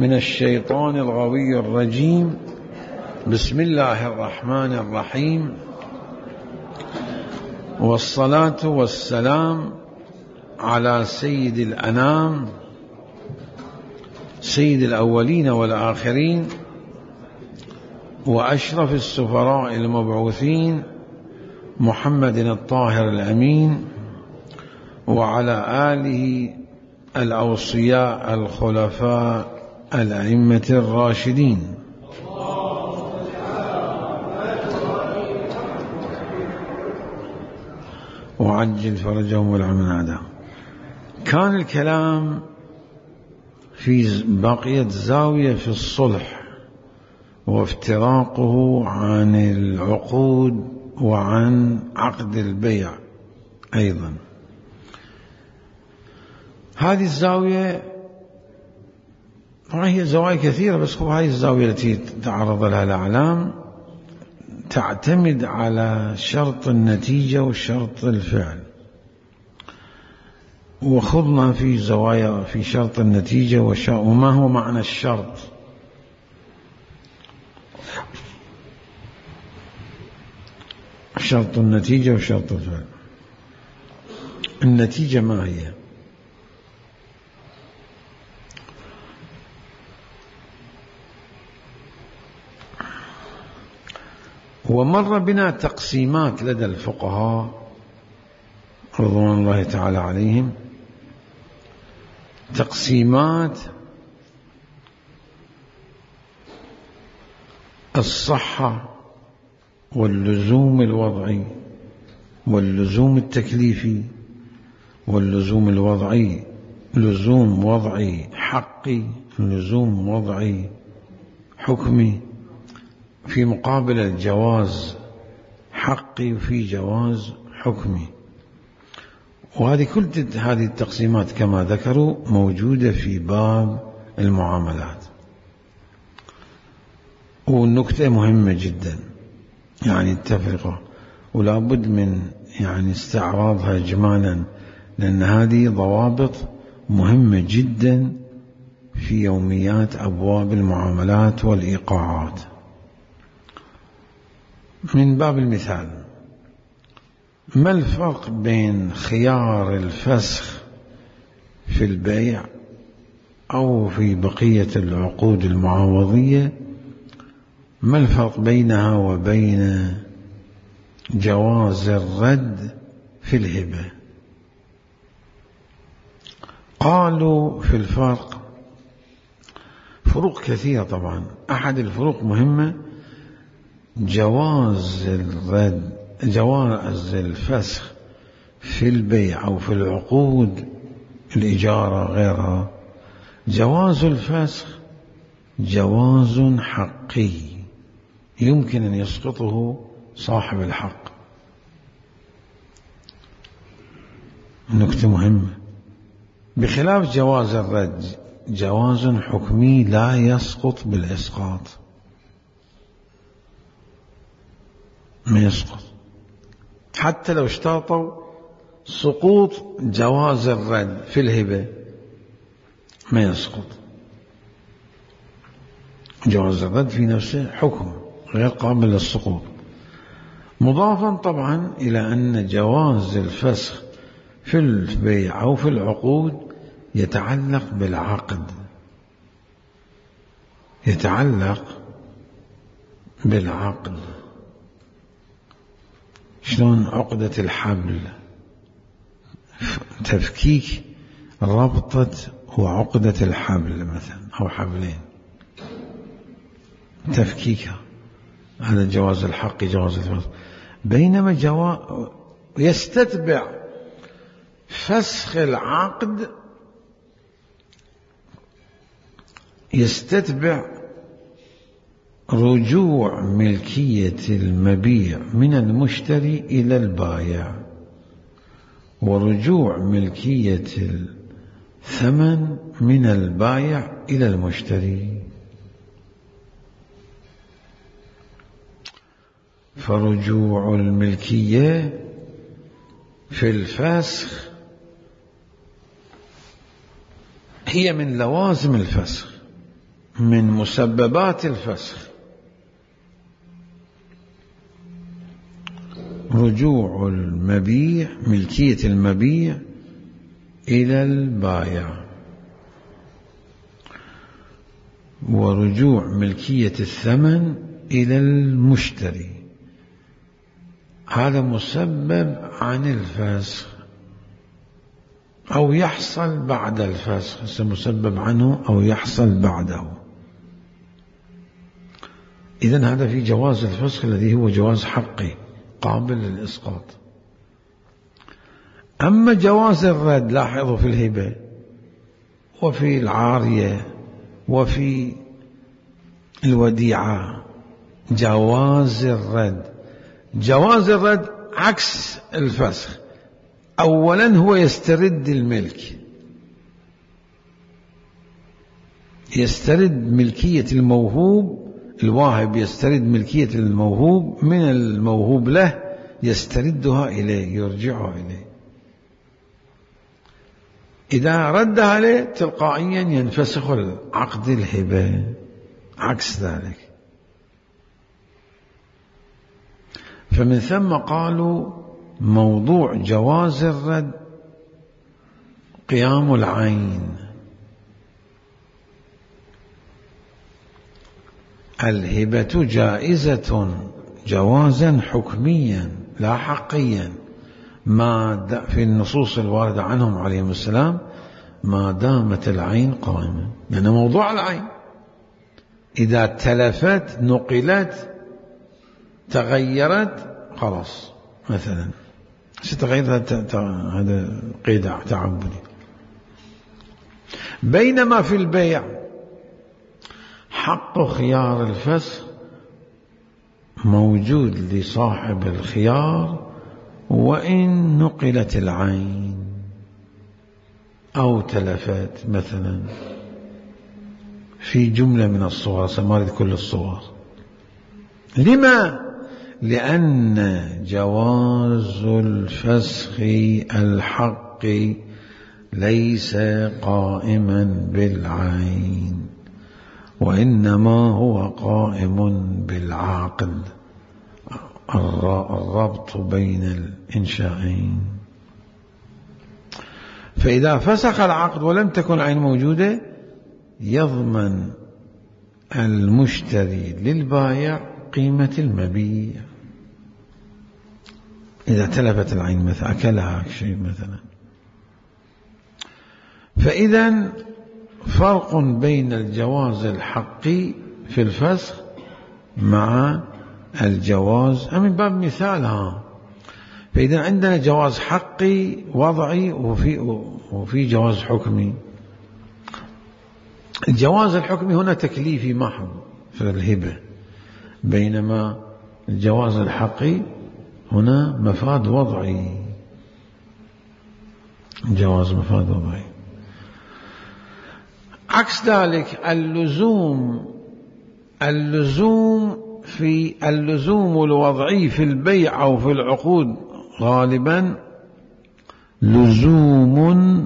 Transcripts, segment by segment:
من الشيطان الغوي الرجيم. بسم الله الرحمن الرحيم، والصلاة والسلام على سيد الأنام، سيد الأولين والآخرين، وأشرف السفراء المبعوثين، محمد الطاهر الأمين، وعلى آله الأوصياء الخلفاء الأئمة الراشدين. وعجل فرجهم والعمل أعداءهم. كان الكلام في بقية زاوية في الصلح وافتراقه عن العقود وعن عقد البيع أيضا. هذه الزاوية هي زوايا كثيرة، بس هذه الزاوية التي تعرض لها الأعلام تعتمد على شرط النتيجة وشرط الفعل، وخضنا في زوايا في شرط النتيجة وما هو معنى الشرط. شرط النتيجة وشرط الفعل. النتيجة ما هي؟ ومر بنا تقسيمات لدى الفقهاء رضوان الله تعالى عليهم، تقسيمات الصحة واللزوم الوضعي واللزوم التكليفي واللزوم الوضعي، لزوم وضعي حقي، لزوم وضعي حكمي، في مقابل الجواز حقي وفي جواز حكمي. وهذه كل هذه التقسيمات كما ذكروا موجودة في باب المعاملات. والنكتة مهمة جدا، يعني التفرقة، ولا بد من استعراضها إجمالا، لأن هذه ضوابط مهمة جدا في يوميات أبواب المعاملات والإيقاعات. من باب المثال، ما الفرق بين خيار الفسخ في البيع أو في بقية العقود المعاوضية؟ ما الفرق بينها وبين جواز الرد في الهبة؟ قالوا في الفرق فروق كثيرة طبعا. أحد الفروق مهمة، جواز الرد، جواز الفسخ في البيع أو في العقود الإجارة غيرها، جواز الفسخ جواز حقي يمكن أن يسقطه صاحب الحق. نكتة مهمة. بخلاف جواز الرد، جواز حكمي لا يسقط بالإسقاط، ما يسقط حتى لو اشترطوا سقوط جواز الرد في الهبة، ما يسقط. جواز الرد في نفسه حكم غير قابل للسقوط، مضافا طبعا إلى أن جواز الفسخ في البيع أو في العقود يتعلق بالعقد، يتعلق بالعقد. شلون عقدة الحبل، تفكيك ربطة وعقدة الحبل مثلا أو حبلين، تفكيكها، هذا جواز الحق جواز الفسخ. بينما يستتبع فسخ العقد، يستتبع رجوع ملكية المبيع من المشتري إلى البائع، ورجوع ملكية الثمن من البائع إلى المشتري. فرجوع الملكية في الفسخ هي من لوازم الفسخ، من مسببات الفسخ رجوع المبيع، ملكية المبيع إلى البائع، ورجوع ملكية الثمن إلى المشتري. هذا مسبب عن الفسخ أو يحصل بعد الفسخ، مسبب عنه أو يحصل بعده. إذن هذا في جواز الفسخ الذي هو جواز حقي قابل للإسقاط. أما جواز الرد، لاحظوا في الهبة وفي العارية وفي الوديعة جواز الرد عكس الفسخ. أولا هو يسترد الملك، يسترد ملكية الموهوب، الواهب يسترد ملكية الموهوب من الموهوب له، يستردها إليه، يرجعها إليه. إذا ردها عليه تلقائيا ينفسخ العقد الهبة. عكس ذلك، فمن ثم قالوا موضوع جواز الرد قيام العين. الهبة جائزة جوازا حكميا لا حقيا، ما في النصوص الواردة عنهم عليهم السلام ما دامت العين قائمة. يعني موضوع العين إذا تلفت، نقلت، تغيرت، خلاص. مثلا ستغير، هذا قيد تعبدي. بينما في البيع حق خيار الفسخ موجود لصاحب الخيار، وإن نقلت العين أو تلفت مثلا في جملة من الصور، سمارد كل الصور. لما؟ لأن جواز الفسخ الحق ليس قائما بالعين، وإنما هو قائم بالعقد، الربط بين الإنشائين. فإذا فسخ العقد ولم تكن العين موجودة، يضمن المشتري للبائع قيمة المبيع. إذا تلفت العين مثلا، أكلها شيء مثلا. فإذا فرق بين الجواز الحقي في الفسخ مع الجواز من باب مثال. فإذا عندنا جواز حقي وضعي وفي جواز حكمي. الجواز الحكمي هنا تكليفي محض في الهبة، بينما الجواز الحقي هنا مفاد وضعي، جواز مفاد وضعي. عكس ذلك اللزوم الوضعي في البيع أو في العقود غالبا لزوم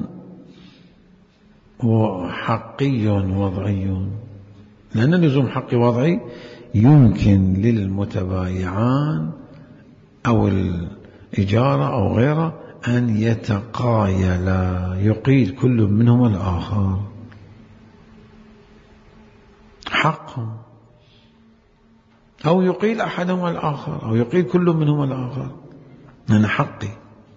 حقي وضعي، لأن اللزوم حقي وضعي يمكن للمتبايعان أو الإجارة أو غيره أن يتقايلا، يقيل كل منهما الآخر حقهم، أو يقيل أحدهما الآخر، أو يقيل كل منهما الآخر، أنا حقي.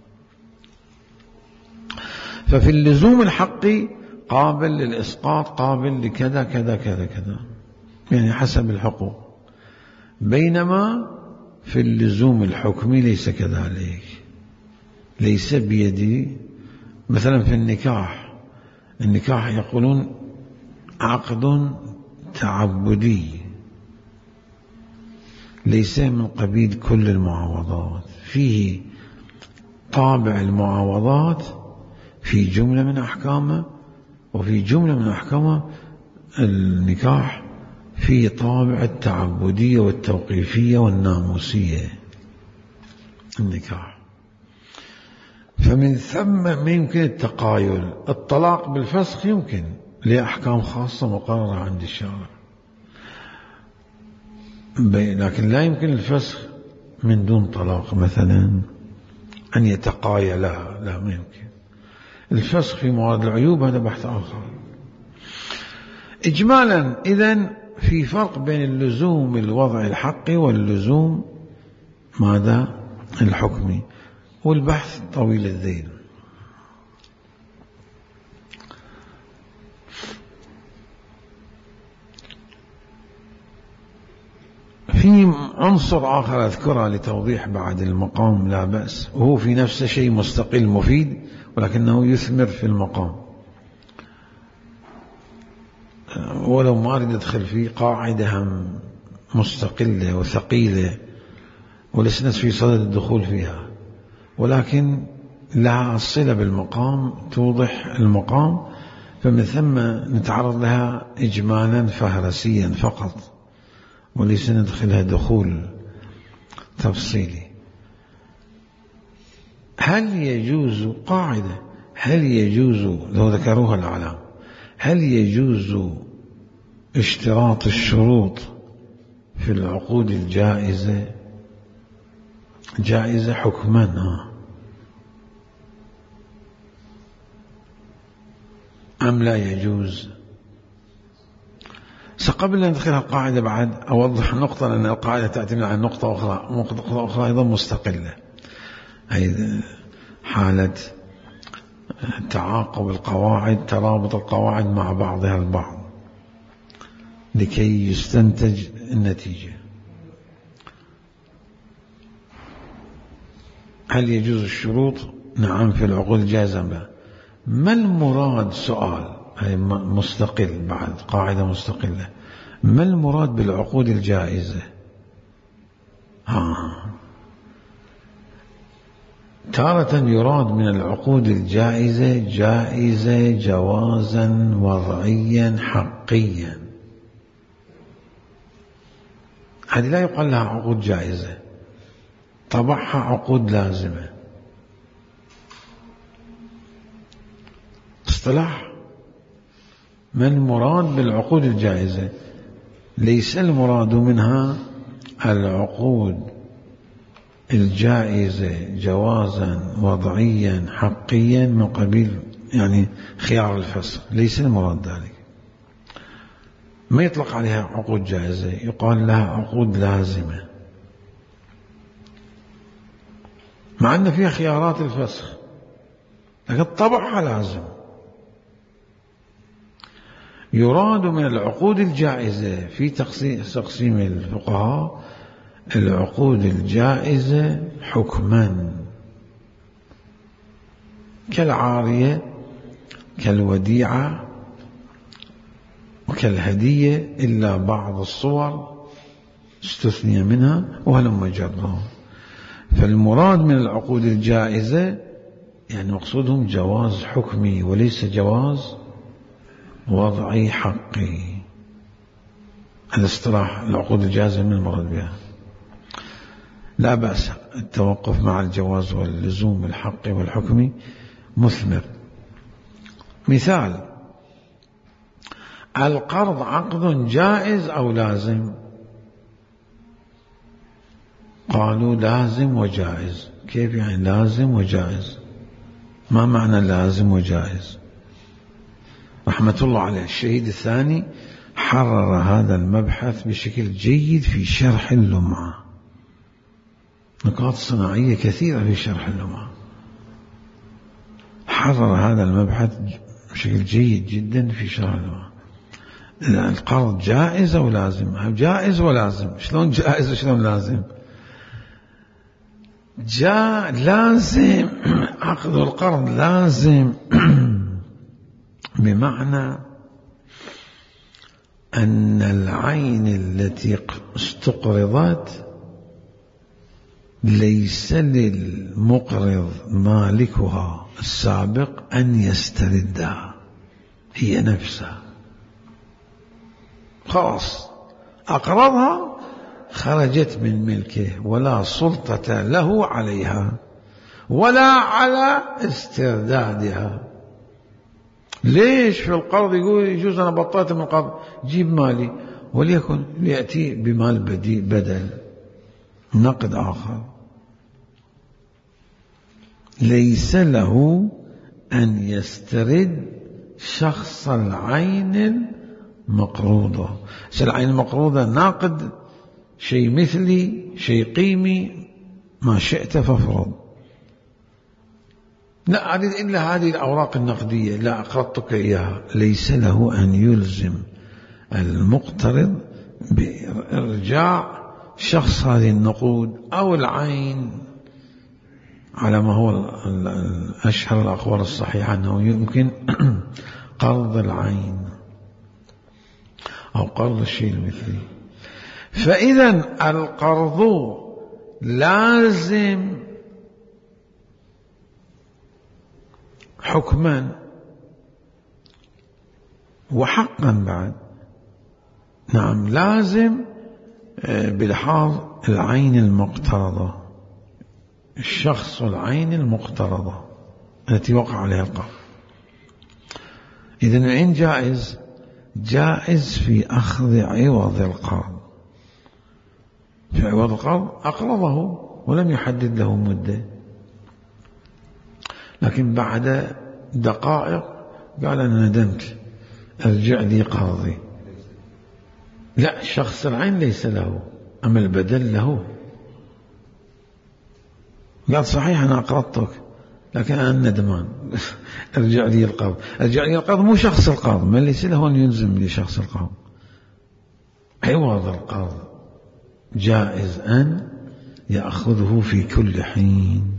ففي اللزوم الحقي قابل للإسقاط، قابل لكذا كذا كذا كذا، يعني حسب الحقوق. بينما في اللزوم الحكمي ليس كذلك، ليس بيدي. مثلا في النكاح يقولون عقد تعبدي، ليس من قبيل كل المعاوضات، فيه طابع المعاوضات في جملة من أحكامه، وفي جملة من أحكامه النكاح في طابع التعبدية والتوقيفية والناموسية النكاح. فمن ثم يمكن التقايل. الطلاق بالفسخ يمكن لأحكام خاصة مقررة عند الشارع، لكن لا يمكن الفسخ من دون طلاق، مثلا أن يتقايلا، لا ما يمكن. الفسخ في موارد العيوب هذا بحث آخر. إجمالا إذن في فرق بين اللزوم الوضع الحقي واللزوم ماذا الحكمي، والبحث طويل الذيل. في عنصر آخر أذكره لتوضيح بعد المقام لا بأس، وهو في نفسه شيء مستقل مفيد ولكنه يثمر في المقام، ولو ما أريد أدخل فيه قاعدة مستقلة وثقيلة ولسنا في صدد الدخول فيها، ولكن لها صلة بالمقام، توضح المقام، فمن ثم نتعرض لها إجمالا فهرسيا فقط وليس ندخلها دخول تفصيلي. هل يجوز قاعدة، هل يجوز لو ذكروها العلام، هل يجوز اشتراط الشروط في العقود الجائزة؟ جائزة حكما أم لا يجوز؟ قبل أن ندخل القاعدة بعد أوضح نقطة، لأن القاعدة تعتمد على نقطة أخرى أيضا مستقلة، هي حالة تعاقب القواعد، ترابط القواعد مع بعضها البعض لكي يستنتج النتيجة. هل يجوز الشروط؟ نعم في العقود الجائزة. ما المراد؟ سؤال هي مستقل بعد، قاعدة مستقلة. ما المراد بالعقود الجائزة؟ تارة يراد من العقود الجائزة جائزة جوازا وضعيا حقيا، هذه لا يقال لها عقود جائزة، طبعها عقود لازمة. اصطلاح. ما المراد بالعقود الجائزة؟ ليس المراد منها العقود الجائزة جوازا وضعيا حقيا من قبيل يعني خيار الفسخ، ليس المراد ذلك. ما يطلق عليها عقود جائزة، يقال لها عقود لازمة، مع أن فيها خيارات الفسخ لكن طبعها لازم. يراد من العقود الجائزة في تقسيم الفقهاء العقود الجائزة حكما، كالعارية كالوديعة وكالهدية، إلا بعض الصور استثني منها وهلم جرهم. فالمراد من العقود الجائزة يعني مقصودهم جواز حكمي وليس جواز وضعي حقي. الاصطلاح العقود الجائزة من المراد بها. لا بأس التوقف مع الجواز واللزوم الحقي والحكمي مثمر. مثال: القرض عقد جائز أو لازم؟ قالوا لازم وجائز. كيف يعني لازم وجائز؟ ما معنى لازم وجائز؟ رحمة الله عليه الشهيد الثاني حرر هذا المبحث بشكل جيد في شرح اللمعة، نقاط صناعية كثيرة في شرح اللمعة، حرر هذا المبحث بشكل جيد جدا في شرح اللمعة. القرض جائز أو لازم؟ جائز ولازم. شلون جائز وشلون لازم؟ لازم عقد القرض لازم بمعنى أن العين التي استقرضت ليس للمقرض مالكها السابق أن يستردها، هي نفسها خلاص أقرضها خرجت من ملكه ولا سلطة له عليها ولا على استردادها. ليش في القرض يقول يجوز أنا بطلت من القرض جيب مالي، وليكن ليأتي بمال بدل نقد آخر. ليس له أن يسترد شخص العين المقروضة. العين المقروضة ناقد شيء مثلي شيء قيمي ما شئت فافرض، لا أريد إلا هذه الأوراق النقدية، لا أقرضتك إياها. ليس له أن يلزم المقترض بإرجاع شخص هذه النقود أو العين، على ما هو أشهر الأقوال الصحيحة أنه يمكن قرض العين أو قرض الشيء المثلي. فإذا القرض لازم حكما وحقا بعد. نعم لازم بلحاظ العين المقترضة، الشخص والعين المقترضة التي وقع عليها القرض. إذن العين جائز في أخذ عوض القرض. في عوض القرض أقرضه ولم يحدد له مدة، لكن بعد دقائق قال أنا ندمت أرجع لي قرضي. لا، شخص العين ليس له، أما البدل له. قال صحيح أنا أقرضتك لكن أنا ندمان أرجع لي القرض. أرجع لي القرض مو شخص القرض، من ليس له أن يلزم لشخص القرض. عوض القرض جائز أن يأخذه في كل حين.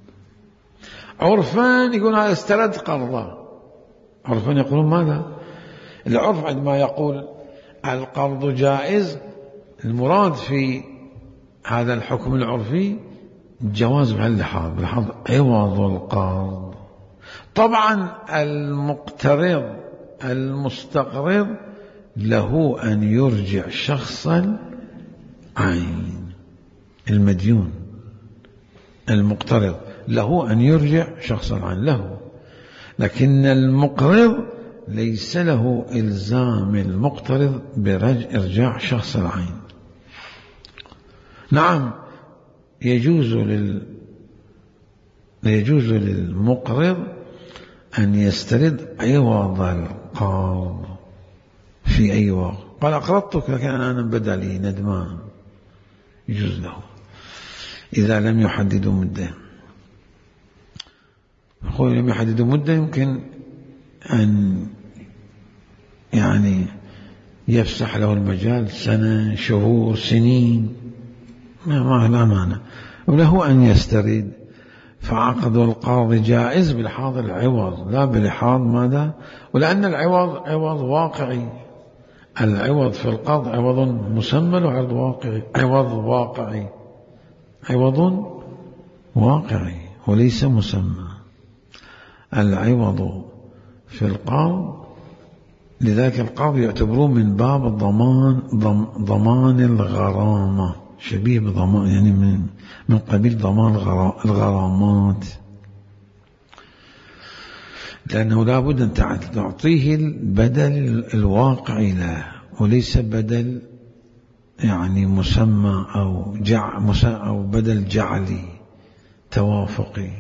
عرفان يقول أنا استرد قرضه، عرفان يقولون ماذا؟ العرف عندما يقول القرض جائز، المراد في هذا الحكم العرفي جواز بهاللحاظ، بلحاظ عوض القرض. طبعا المقترض المستقرض له أن يرجع شخص العين، المديون المقترض له أن يرجع شخص العين له، لكن المقرض ليس له إلزام المقترض بإرجاع شخص العين. نعم يجوز للمقرض أن يسترد عوض القرض في أي وقت. قال أقرضتك لكن أنا بدلي ندمان، يجوز له إذا لم يحددوا مدة. يقول لم يحددوا مدة يمكن أن يعني يفسح له المجال سنة، شهور، سنين، ما لا معنى، وله أن يسترد. فعقد القرض جائز بلحاظ العوض لا بلحاظ ماذا؟ ولأن العوض عوض واقعي. العوض في القرض عوض مسمى وعرض واقعي، عوض واقعي وليس مسمى. العوض في القرض لذلك القرض يعتبروه من باب ضمان الغرامة، شبيه بضمان، يعني من قبيل ضمان الغرامات، لأنه لا بد أن تعطيه البدل الواقعي له وليس بدل يعني مسمى أو بدل جعلي توافقي.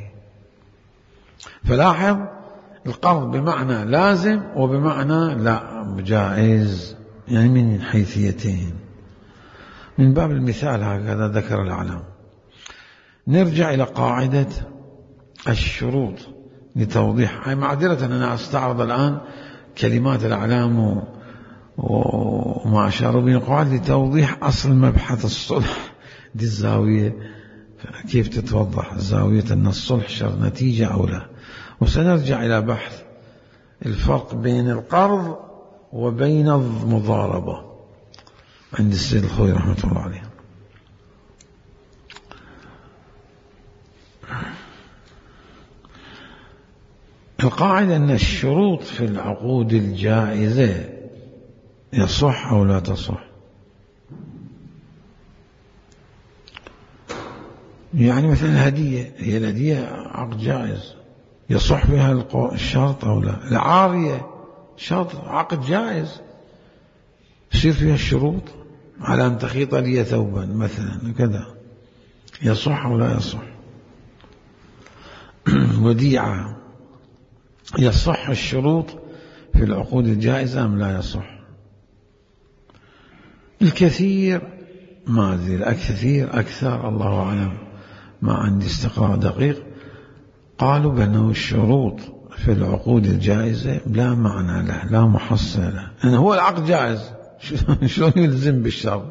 فلاحظ القرض بمعنى لازم وبمعنى لا جائز، يعني من حيثيتين. من باب المثال هكذا ذكر الأعلام. نرجع إلى قاعدة الشروط لتوضيح. معذرة أنا أستعرض الآن كلمات الأعلام وما أشاروا به القواعد لتوضيح أصل مبحث الصلح. دي الزاوية كيف تتوضح زاوية أن الصلح شر نتيجة أو لا. وسنرجع إلى بحث الفرق بين القرض وبين المضاربة عند السيد الخوي رحمة الله عليه. القاعدة أن الشروط في العقود الجائزة يصح أو لا تصح. يعني مثلا الهدية، هي الهدية عقد جائز يصح بها الشرط أو لا؟ العارية شرط عقد جائز، يصير فيها الشروط على أن تخيط لي ثوبا مثلا كذا، يصح أو لا يصح؟ وديعة يصح الشروط في العقود الجائزة أم لا يصح؟ الكثير ما أدري، الكثير أكثر الله أعلم، ما عندي استقراء دقيق، قالوا بأنه الشروط في العقود الجائزة لا معنى له، لا محصل له، أنه هو العقد جائز شلون يلزم بالشرط؟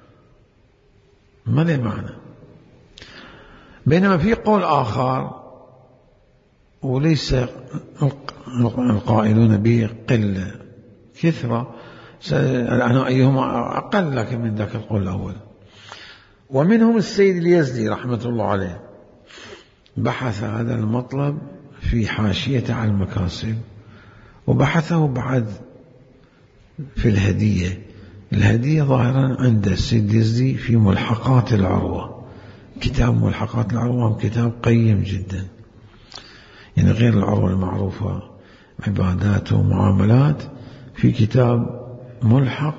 ما له معنى. بينما في قول آخر وليس القائلون به قلة كثرة، أنا أيهما أقل لكن من ذاك القول الأول. ومنهم السيد اليزدي رحمة الله عليه بحث هذا المطلب في حاشية على المكاسب، وبحثه بعد في الهدية. الهدية ظاهرا عند السيد اليزدي في ملحقات العروة، كتاب ملحقات العروة كتاب قيم جدا، يعني غير العروة المعروفة عبادات ومعاملات، في كتاب ملحق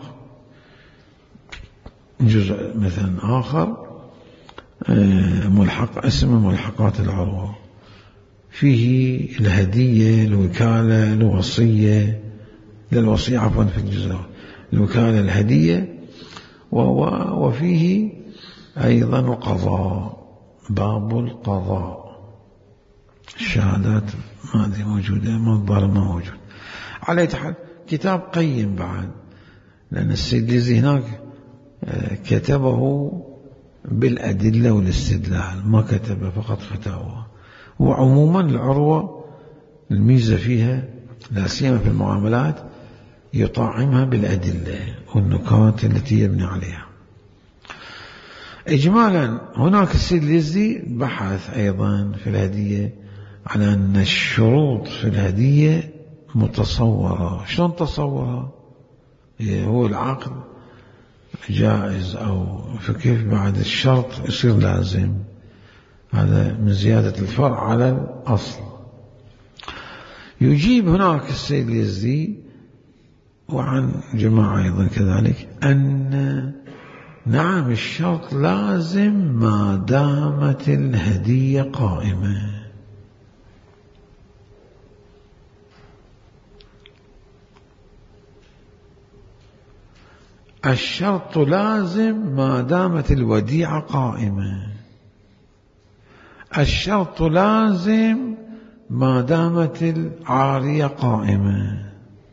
جزء مثلا آخر ملحق اسمه ملحقات العروة، فيه الهدية، الوكالة، الوصية، للوصية عفوا في الجزء الوكالة، الهدية، وفيه أيضا القضاء، باب القضاء، الشهادات ما أدري موجودة ما موجود. على أي حال كتاب قيم بعد، لأن السيد اليزدي هناك كتبه بالأدلة والاستدلال، ما كتب فقط فتاوى. وعموما العروة الميزة فيها لا سيما في المعاملات يطعمها بالأدلة والنكات التي يبني عليها. إجمالا هناك السيد اليزدي بحث أيضا في الهدية على أن الشروط في الهدية متصورة. شلون تصورها؟ هو العقد جائز أو فكيف بعد الشرط يصير لازم؟ هذا من زيادة الفرع على الأصل. يجيب هناك السيد اليزدي وعن جماعة أيضا كذلك أن نعم الشرط لازم ما دامت الهدية قائمة. الشرط لازم ما دامت الوديعة قائمة، الشرط لازم ما دامت العارية قائمة.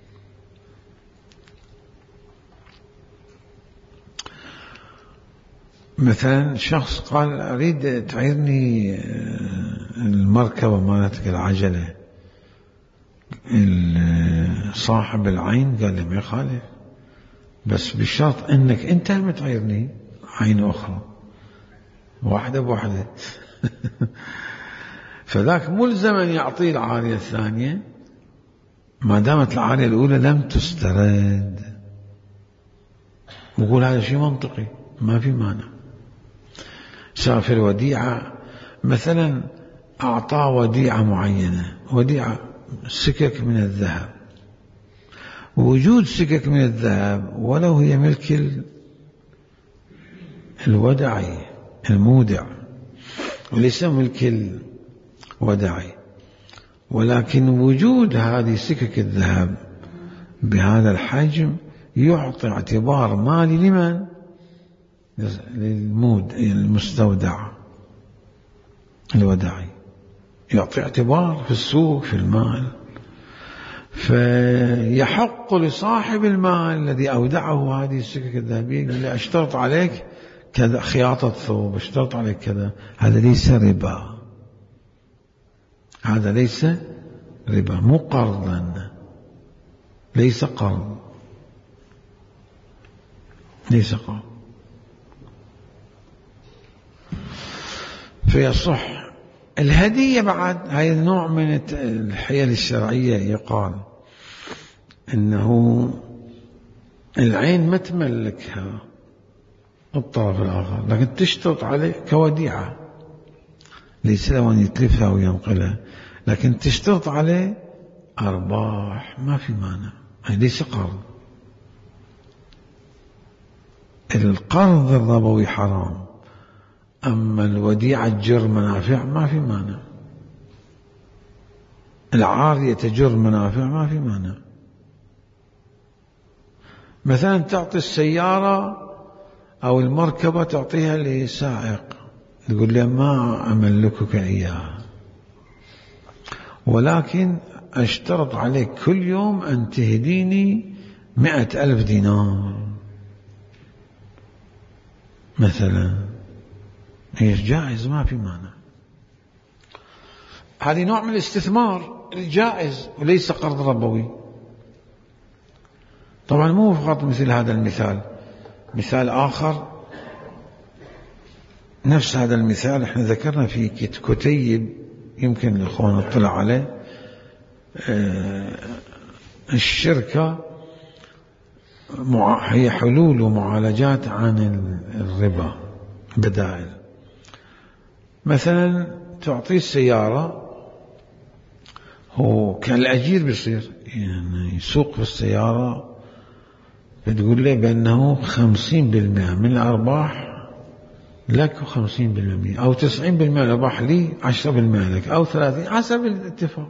مثلا شخص قال أريد تعيرني المركبة مالتك العجلة، صاحب العين قال لي ما يخالف، بس بالشرط أنك أنت متعيرني عين أخرى واحدة بواحدة فذاك ملزم أن يعطيه العارية الثانية ما دامت العارية الأولى لم تسترد. بقول هذا شيء منطقي ما في مانع. سافر وديعة مثلا، أعطى وديعة معينة، وديعة سكك من الذهب، وجود سكك من الذهب ولو هي ملك الودعي المودع وليس ملك الودعي، ولكن وجود هذه سكك الذهب بهذا الحجم يعطي اعتبار مالي لمن؟ المستودع الودعي، يعطي اعتبار في السوق في المال. فيحق لصاحب المال الذي أودعه هذه السكك الذهبية اللي أشترط عليك كذا خياطة ثوب، اشترط عليك كذا، هذا ليس ربا، هذا ليس ربا، مو قرضا، ليس قرض، ليس قرض. فيصح. الهدية بعد هاي نوع من الحيل الشرعية، يقال إنه العين ما تملكها الطرف الآخر، لكن تشترط عليه كوديعة، ليس له أن يتلفها وينقلها. لكن تشترط عليه أرباح، ما في مانع، ليس قرض. القرض الربوي حرام، أما الوديعة تجر منافع ما في مانع، العارية تجر منافع ما في مانع. مثلا تعطي السيارة أو المركبة تعطيها لسائق، تقول له ما أملكك إياها، ولكن أشترط عليك كل يوم أن تهديني 100,000 دينار مثلا، هي جائز ما في مانع. هذه نوع من الاستثمار الجائز وليس قرض ربوي. طبعا مو فقط مثل هذا المثال، مثال آخر نفس هذا المثال احنا ذكرنا في كتيب، يمكن الأخوان اطلع عليه. الشركة هي حلول ومعالجات عن الربا، بدائل. مثلا تعطيه السيارة، هو كالأجير بيصير يعني يسوق في السيارة، بتقول له بأنه 50% من الأرباح لك و50%، أو 90% من الأرباح لي، 10% لك، أو 30، حسب الاتفاق.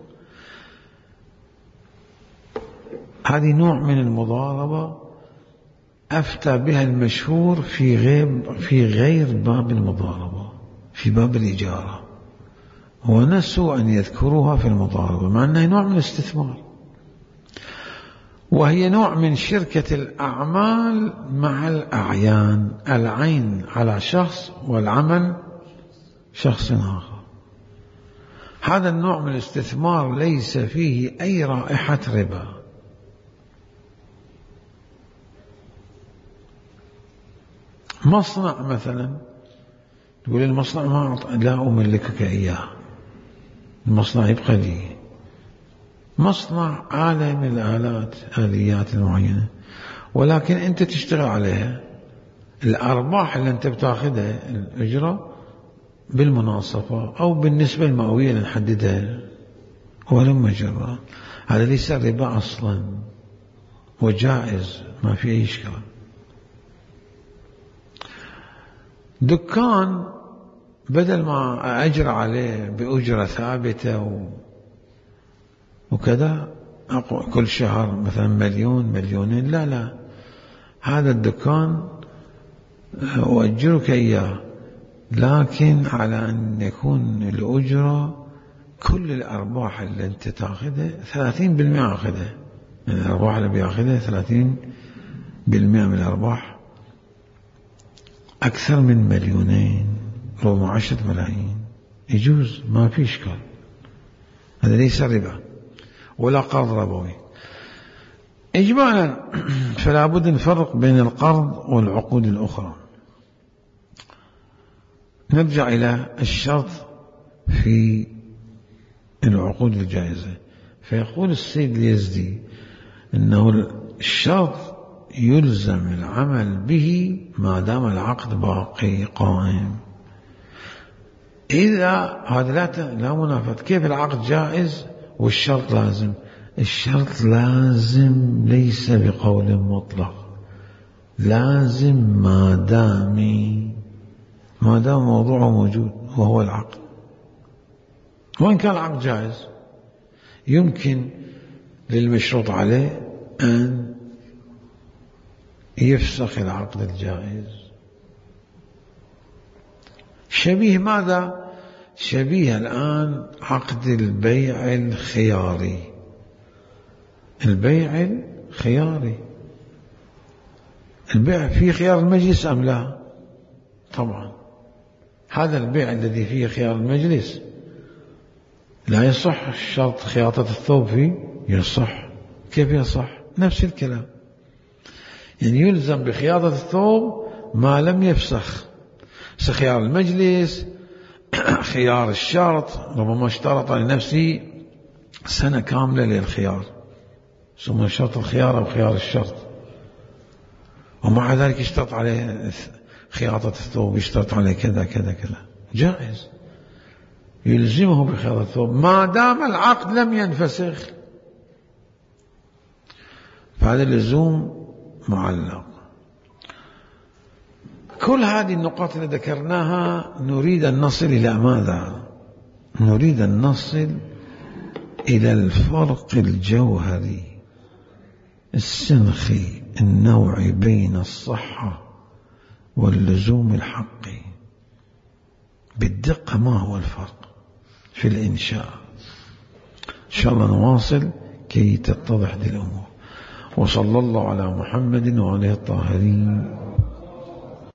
هذه نوع من المضاربة أفتى بها المشهور في غير باب المضاربة، في باب الإجارة، ونسوا أن يذكروها في المضاربة، مع أنها نوع من الاستثمار، وهي نوع من شركة الأعمال مع الأعيان، العين على شخص والعمل شخص آخر. هذا النوع من الاستثمار ليس فيه أي رائحة ربا. مصنع مثلا، تقول المصنع ما لا أملكك إياه، المصنع يبقى لي، مصنع آلة من الآلات، آليات معينة، ولكن أنت تشتغل عليها، الأرباح اللي أنت بتاخذها الأجرة بالمناصفة أو بالنسبة المئوية اللي نحددها، ولما جرى، هذا ليس ربا أصلا، وجائز ما في أي إشكال. دكان بدل ما أجر عليه بأجرة ثابتة وكذا كل شهر مثلا 1,000,000 2,000,000، لا، هذا الدكان أؤجرك إياه، لكن على أن يكون الأجرة كل الأرباح اللي أنت تأخذها 30% أخذها من الأرباح اللي بيأخذها، 30% من الأرباح، أكثر من 2,000,000 ربما 10 ملايين، يجوز ما في إشكال. هذا ليس ربا ولا قرض ربوي. إجمالا فلا بد نفرق بين القرض والعقود الأخرى. نرجع إلى الشرط في العقود الجائزة، فيقول السيد اليزدي إنه الشرط يلزم العمل به ما دام العقد باقي قائم. إذا هذا لا منافاة، كيف العقد جائز والشرط لازم؟ الشرط لازم ليس بقول مطلق، لازم ما دام موضوعه موجود وهو العقد، وإن كان العقد جائز يمكن للمشروط عليه أن يفسخ العقد الجائز. شبيه ماذا؟ شبيه الآن عقد البيع الخياري. البيع الخياري، البيع فيه خيار المجلس أم لا؟ طبعا هذا البيع الذي فيه خيار المجلس لا يصح الشرط خياطة الثوب فيه، يصح. كيف يصح؟ نفس الكلام، يعني يلزم بخياطة الثوب ما لم يفسخ. خيار المجلس، خيار الشرط، ربما اشترط لنفسه سنة كاملة للخيار، ثم شرط الخيار أو خيار الشرط، ومع ذلك اشترط عليه خياطة الثوب، اشترط عليه كذا كذا كذا، جائز. يلزمه بخياطة الثوب ما دام العقد لم ينفسخ، فهذا اللزوم معلق. كل هذه النقاط اللي ذكرناها نريد أن نصل إلى ماذا؟ نريد أن نصل إلى الفرق الجوهري السنخي النوعي بين الصحة واللزوم الحقي بالدقة. ما هو الفرق في الإنشاء؟ إن شاء الله نواصل كي تتضح الأمور. وصلى الله على محمد وعلى الطاهرين.